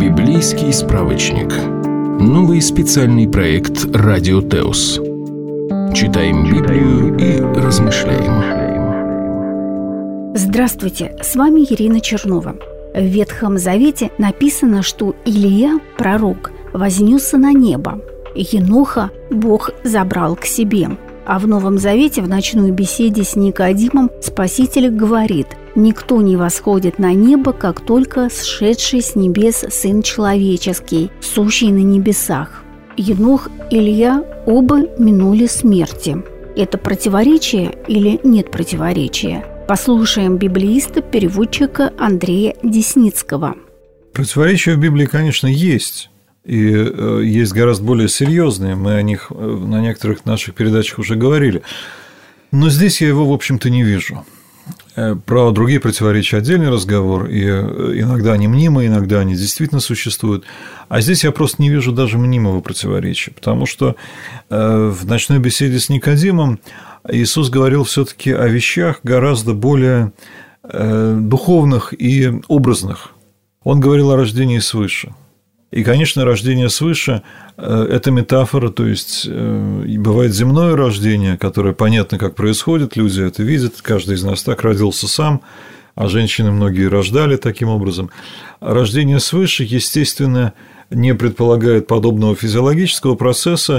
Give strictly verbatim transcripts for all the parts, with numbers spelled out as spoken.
Библейский справочник. Новый специальный проект «Радио Теос». Читаем Библию и размышляем. Здравствуйте, с вами Ирина Чернова. В Ветхом Завете написано, что Илия, пророк, вознесся на небо. Еноха Бог забрал к себе. А в Новом Завете в ночной беседе с Никодимом Спаситель говорит: «Никто не восходит на небо, как только сшедший с небес Сын Человеческий, сущий на небесах». Енох, Илья оба минули смерти. Это противоречие или нет противоречия? Послушаем библеиста, переводчика Андрея Десницкого. Противоречия в Библии, конечно, есть. И есть гораздо более серьезные. Мы о них на некоторых наших передачах уже говорили. Но здесь я его, в общем-то, не вижу. Про другие противоречия отдельный разговор, и иногда они мнимые, иногда они действительно существуют. А здесь я просто не вижу даже мнимого противоречия, потому что в ночной беседе с Никодимом Иисус говорил все-таки о вещах гораздо более духовных и образных. Он говорил о рождении свыше. И, конечно, рождение свыше – это метафора, то есть бывает земное рождение, которое понятно, как происходит, люди это видят, каждый из нас так родился сам, а женщины многие рождали таким образом. Рождение свыше, естественно, не предполагает подобного физиологического процесса,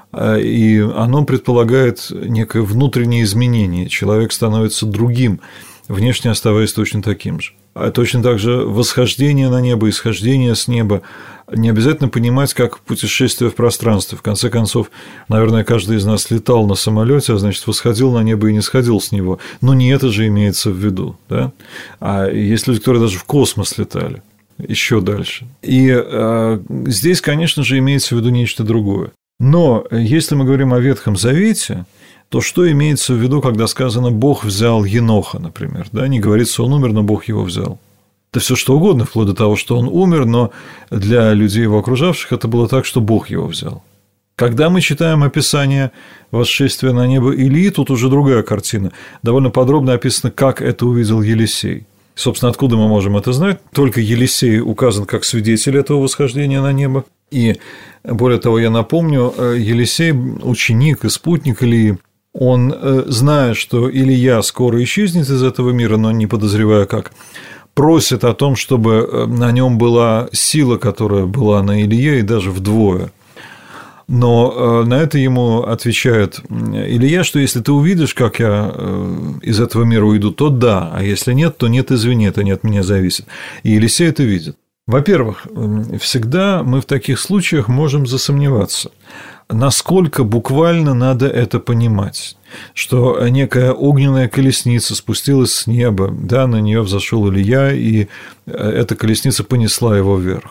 и оно предполагает некое внутреннее изменение. Человек становится другим, внешне оставаясь точно таким же. А точно так же восхождение на небо, исхождение с неба не обязательно понимать как путешествие в пространстве. В конце концов, наверное, каждый из нас летал на самолете, а значит, восходил на небо и не сходил с него. Но не это же имеется в виду. Да? А есть люди, которые даже в космос летали, еще дальше. И а, здесь, конечно же, имеется в виду нечто другое. Но если мы говорим о Ветхом Завете, то что имеется в виду, когда сказано «Бог взял Еноха», например? Да? Не говорится «он умер, но Бог его взял». Это все что угодно, вплоть до того, что он умер, но для людей, его окружавших, это было так, что Бог его взял. Когда мы читаем описание восшествия на небо Илии, тут уже другая картина. Довольно подробно описано, как это увидел Елисей. Собственно, откуда мы можем это знать? Только Елисей указан как свидетель этого восхождения на небо. И, более того, я напомню, Елисей – ученик и спутник Илии. Он, зная, что Илия скоро исчезнет из этого мира, но не подозревая как, просит о том, чтобы на нем была сила, которая была на Илие, и даже вдвое. Но на это ему отвечает Илия, что если ты увидишь, как я из этого мира уйду, то да, а если нет, то нет, извини, это не от меня зависит. И Елисей это видит. Во-первых, всегда мы в таких случаях можем засомневаться, насколько буквально надо это понимать, что некая огненная колесница спустилась с неба, да, на нее взошел Илия, и эта колесница понесла его вверх.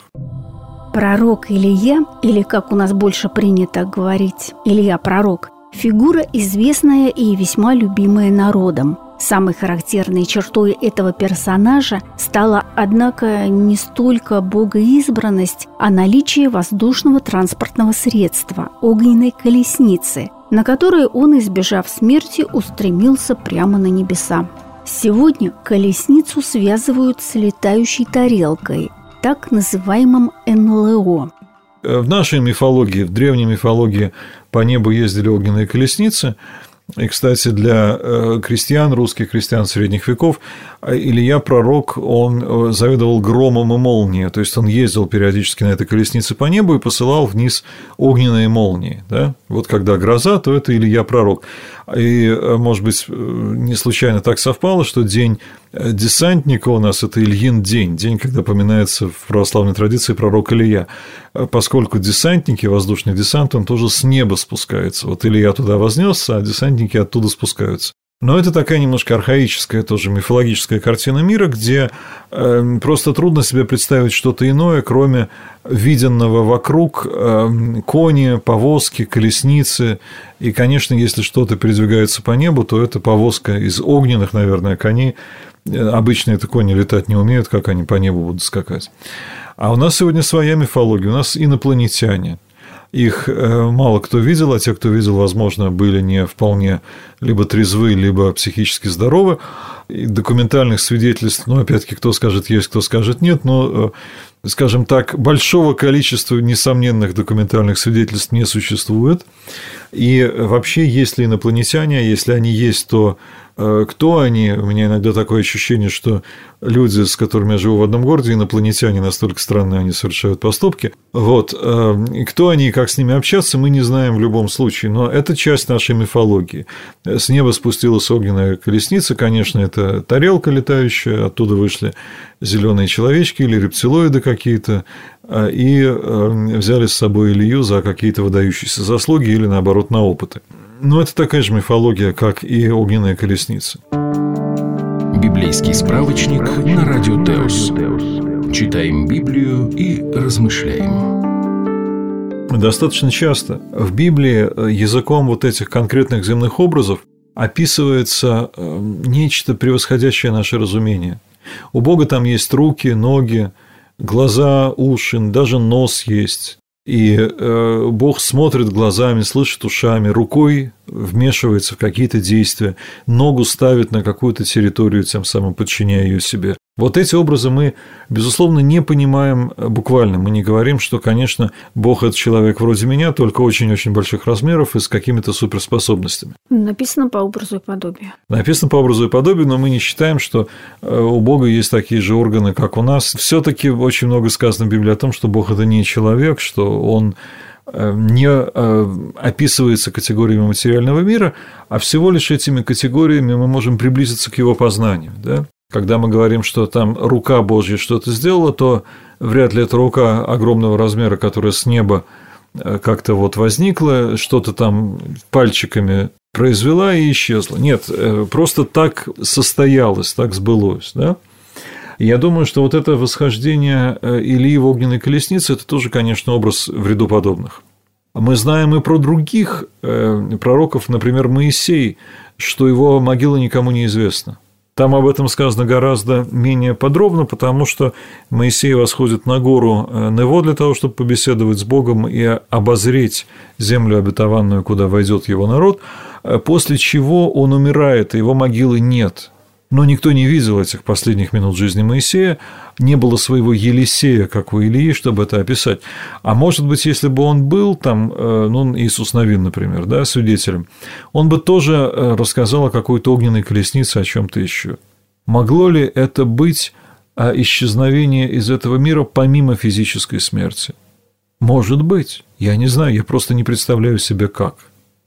Пророк Илия, или, как у нас больше принято говорить, Илья пророк, фигура известная и весьма любимая народом. Самой характерной чертой этого персонажа стала, однако, не столько богоизбранность, а наличие воздушного транспортного средства – огненной колесницы, на которой он, избежав смерти, устремился прямо на небеса. Сегодня колесницу связывают с летающей тарелкой, так называемым эн эл о. В нашей мифологии, в древней мифологии по небу ездили огненные колесницы. И, кстати, для крестьян, русских крестьян средних веков, Илья пророк, он заведовал громом и молнией, то есть он ездил периодически на этой колеснице по небу и посылал вниз огненные молнии. Да? Вот когда гроза, то это Илья пророк. И, может быть, не случайно так совпало, что день десантника у нас – это Ильин день, день, когда поминается в православной традиции пророк Илья, поскольку десантники, воздушный десант, он тоже с неба спускается. Вот Илья туда вознесся, а десантники оттуда спускаются. Но это такая немножко архаическая, тоже мифологическая картина мира, где э, просто трудно себе представить что-то иное, кроме виденного вокруг э, кони, повозки, колесницы. И, конечно, если что-то передвигается по небу, то это повозка из огненных, наверное, коней. Обычно это кони летать не умеют, как они по небу будут скакать. А у нас сегодня своя мифология, у нас инопланетяне. Их мало кто видел, а те, кто видел, возможно, были не вполне либо трезвы, либо психически здоровы. И документальных свидетельств, ну, опять-таки, кто скажет есть, кто скажет нет, но скажем так, большого количества несомненных документальных свидетельств не существует. И вообще, если инопланетяне, если они есть, то кто они? У меня иногда такое ощущение, что люди, с которыми я живу в одном городе, инопланетяне, настолько странные они совершают поступки. Вот. И кто они и как с ними общаться, мы не знаем в любом случае. Но это часть нашей мифологии. С неба спустилась огненная колесница, конечно, это тарелка летающая, оттуда вышли зеленые человечки или рептилоиды какие-то, и взяли с собой Илью за какие-то выдающиеся заслуги или, наоборот, на опыты. Но это такая же мифология, как и огненная колесница. Библейский справочник на Радио Теос. Читаем Библию и размышляем. Достаточно часто в Библии языком вот этих конкретных земных образов описывается нечто, превосходящее наше разумение. У Бога там есть руки, ноги, глаза, уши, даже нос есть. И э, Бог смотрит глазами, слышит ушами, рукой вмешивается в какие-то действия, ногу ставит на какую-то территорию, тем самым подчиняя ее себе. Вот эти образы мы, безусловно, не понимаем буквально. Мы не говорим, что, конечно, Бог – это человек вроде меня, только очень-очень больших размеров и с какими-то суперспособностями. Написано по образу и подобию. Написано по образу и подобию, но мы не считаем, что у Бога есть такие же органы, как у нас. Все-таки очень много сказано в Библии о том, что Бог – это не человек, что Он не описывается категориями материального мира, а всего лишь этими категориями мы можем приблизиться к Его познанию, да? Когда мы говорим, что там рука Божья что-то сделала, то вряд ли это рука огромного размера, которая с неба как-то вот возникла, что-то там пальчиками произвела и исчезла. Нет, просто так состоялось, так сбылось, да? Я думаю, что вот это восхождение Илии в огненной колеснице – это тоже, конечно, образ в ряду подобных. Мы знаем и про других пророков, например, Моисей, что его могила никому не известна. Там об этом сказано гораздо менее подробно, потому что Моисей восходит на гору Нево для того, чтобы побеседовать с Богом и обозреть землю обетованную, куда войдет его народ, после чего он умирает, и его могилы нет. Но никто не видел этих последних минут жизни Моисея, не было своего Елисея, как у Илии, чтобы это описать. А может быть, если бы он был там, ну, Иисус Навин, например, да, свидетелем, он бы тоже рассказал о какой-то огненной колеснице, о чем-то еще. Могло ли это быть исчезновение из этого мира помимо физической смерти? Может быть. Я не знаю, я просто не представляю себе, как.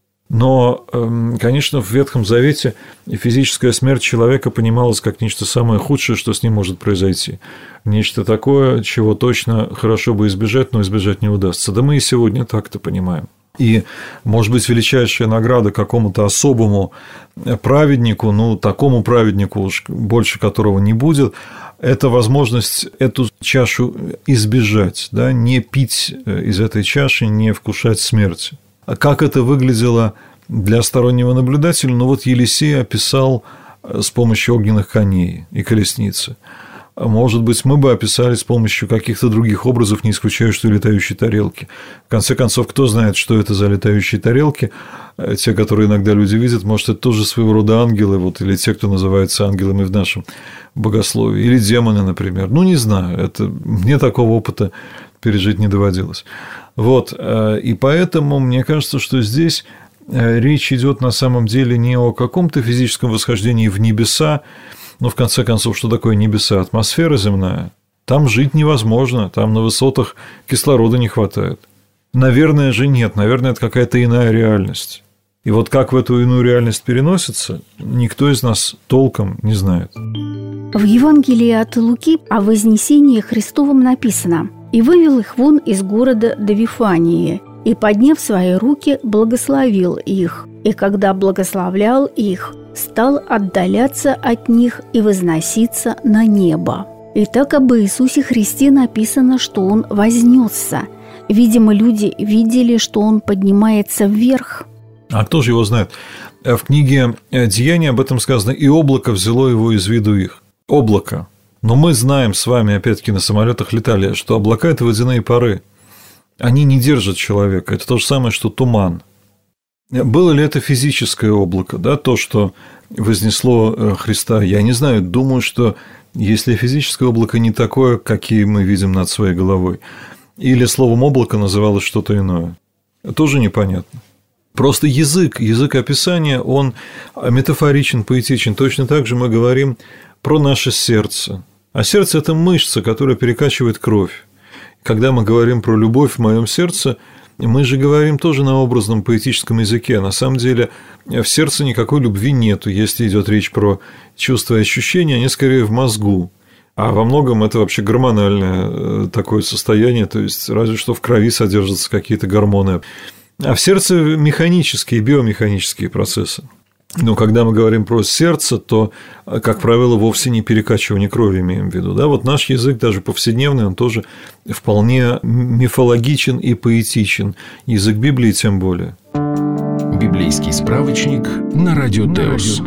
Но, конечно, в Ветхом Завете физическая смерть человека понималась как нечто самое худшее, что с ним может произойти. Нечто такое, чего точно хорошо бы избежать, но избежать не удастся. Да мы и сегодня так это понимаем. И, может быть, величайшая награда какому-то особому праведнику, ну, такому праведнику, уж больше которого не будет, это возможность эту чашу избежать, да, не пить из этой чаши, не вкушать смерти. Как это выглядело для стороннего наблюдателя? Ну, вот Елисей описал с помощью огненных коней и колесницы. Может быть, мы бы описали с помощью каких-то других образов, не исключая, что и летающие тарелки. В конце концов, кто знает, что это за летающие тарелки? Те, которые иногда люди видят, может, это тоже своего рода ангелы, вот, или те, кто называется ангелами в нашем богословии, или демоны, например. Ну, не знаю, это, мне такого опыта пережить не доводилось. Вот, и поэтому мне кажется, что здесь речь идет на самом деле не о каком-то физическом восхождении в небеса, но в конце концов, что такое небеса? Атмосфера земная. Там жить невозможно, там на высотах кислорода не хватает. Наверное же нет, наверное, это какая-то иная реальность. И вот как в эту иную реальность переносится, никто из нас толком не знает. В Евангелии от Луки о вознесении Христовом написано: «И вывел их вон из города до Вифании, и, подняв свои руки, благословил их. И когда благословлял их, стал отдаляться от них и возноситься на небо». Итак, об Иисусе Христе написано, что Он вознесся. Видимо, люди видели, что Он поднимается вверх. А кто же его знает? В книге «Деяния» об этом сказано: «И облако взяло его из виду их». Облако. Но мы знаем с вами, опять-таки, на самолетах летали, что облака – это водяные пары. Они не держат человека. Это то же самое, что туман. Было ли это физическое облако, да, то, что вознесло Христа? Я не знаю. Думаю, что если физическое облако не такое, какие мы видим над своей головой, или словом облако называлось что-то иное, тоже непонятно. Просто язык, язык описания, он метафоричен, поэтичен. Точно так же мы говорим про наше сердце. А сердце – это мышца, которая перекачивает кровь. Когда мы говорим про любовь в моем сердце, мы же говорим тоже на образном поэтическом языке. На самом деле в сердце никакой любви нету, если идет речь про чувства и ощущения, они скорее в мозгу. А во многом это вообще гормональное такое состояние, то есть разве что в крови содержатся какие-то гормоны. А в сердце механические, биомеханические процессы. Но когда мы говорим про сердце, то, как правило, вовсе не перекачивание крови имеем в виду. Да? Вот наш язык, даже повседневный, он тоже вполне мифологичен и поэтичен. Язык Библии тем более. Библейский справочник на Радио Теос.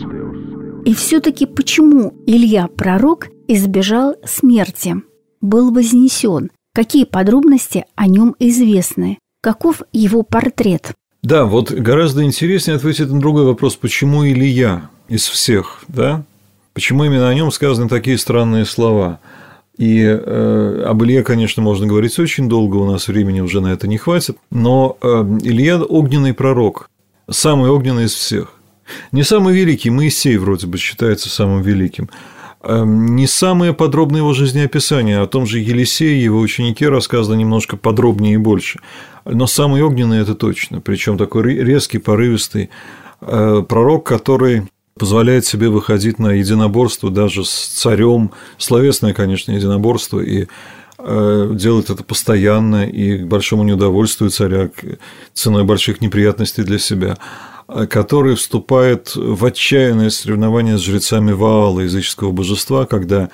И все-таки почему Илья, пророк, избежал смерти, был вознесен? Какие подробности о нем известны? Каков его портрет? Да, вот гораздо интереснее ответить на другой вопрос, почему Илья из всех, да? Почему именно о нем сказаны такие странные слова? И э, об Илье, конечно, можно говорить очень долго, у нас времени уже на это не хватит, но э, Илья – огненный пророк, самый огненный из всех. Не самый великий, Моисей вроде бы считается самым великим. Не самые подробные его жизнеописания, о том же Елисее и его ученике рассказано немножко подробнее и больше. Но самый огненный – это точно, причем такой резкий, порывистый пророк, который позволяет себе выходить на единоборство даже с царем, словесное, конечно, единоборство, и делает это постоянно и к большому неудовольствию царя, ценой больших неприятностей для себя, который вступает в отчаянное соревнование с жрецами Ваала, языческого божества, когда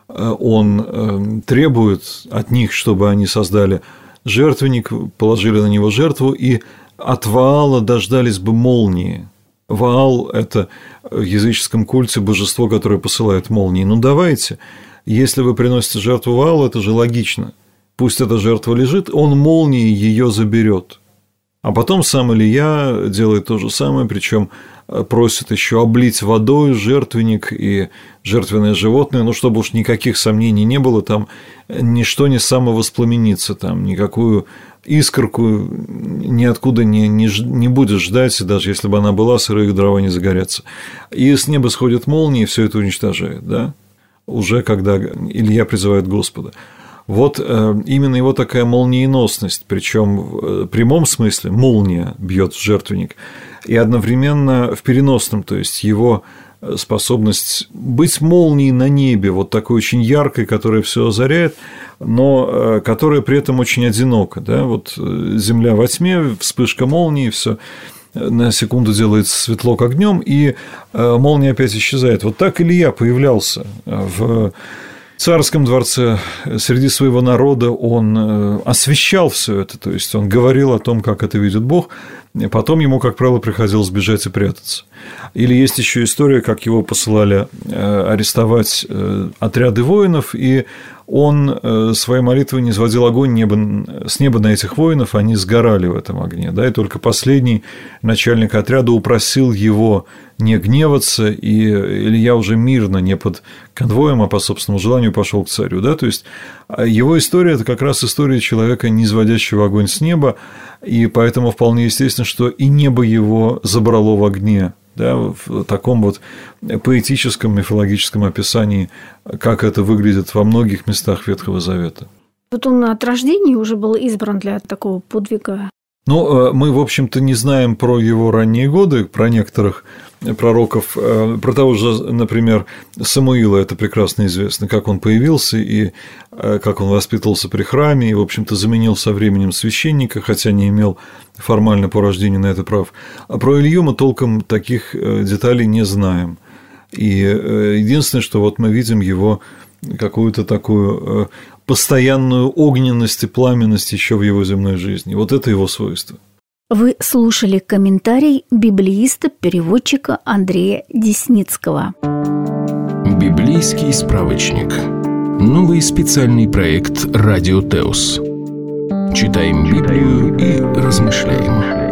он требует от них, чтобы они создали жертвенник, положили на него жертву, и от Ваала дождались бы молнии. Ваал – это в языческом культе божество, которое посылает молнии. Ну, давайте, если вы приносите жертву Ваалу, это же логично. Пусть эта жертва лежит, он молнией ее заберет. А потом сам Илья делает то же самое, причем просит еще облить водой жертвенник и жертвенное животное, ну, чтобы уж никаких сомнений не было, там ничто не самовоспламенится, там никакую искорку ниоткуда не, не, не будешь ждать, даже если бы она была, сырые дрова не загорятся. И с неба сходят молнии, и все это уничтожает, да? Уже когда Илья призывает Господа. Вот именно его такая молниеносность, причем в прямом смысле молния бьет в жертвенник, и одновременно в переносном, то есть его способность быть молнией на небе, вот такой очень яркой, которая все озаряет, но которая при этом очень одинока. Да? Вот земля во тьме, вспышка молнии, все на секунду делается светло, как днем, и молния опять исчезает. Вот так Илья появлялся в царском дворце, среди своего народа, он освещал все это, то есть он говорил о том, как это видит Бог, и потом ему, как правило, приходилось бежать и прятаться. Или есть еще история, как его посылали арестовать отряды воинов, и он своей молитвой не низводил огонь неба, с неба на этих воинов, они сгорали в этом огне. Да, и только последний начальник отряда упросил его не гневаться, и Илья уже мирно, не под конвоем, а по собственному желанию пошел к царю. Да? То есть его история – это как раз история человека, низводящего огонь с неба, и поэтому вполне естественно, что и небо его забрало в огне. Да, в таком вот поэтическом, мифологическом описании, как это выглядит во многих местах Ветхого Завета. Вот он от рождения уже был избран для такого подвига. Ну, мы, в общем-то, не знаем про его ранние годы, про некоторых пророков, про того же, например, Самуила, это прекрасно известно, как он появился и как он воспитывался при храме, и, в общем-то, заменил со временем священника, хотя не имел формально по рождению на это прав. А про Илью мы толком таких деталей не знаем. И единственное, что вот мы видим его какую-то такую постоянную огненность и пламенность еще в его земной жизни. Вот это его свойство. Вы слушали комментарий библеиста-переводчика Андрея Десницкого. Библейский справочник. Новый специальный проект «Радио Теос». Читаем Библию и размышляем.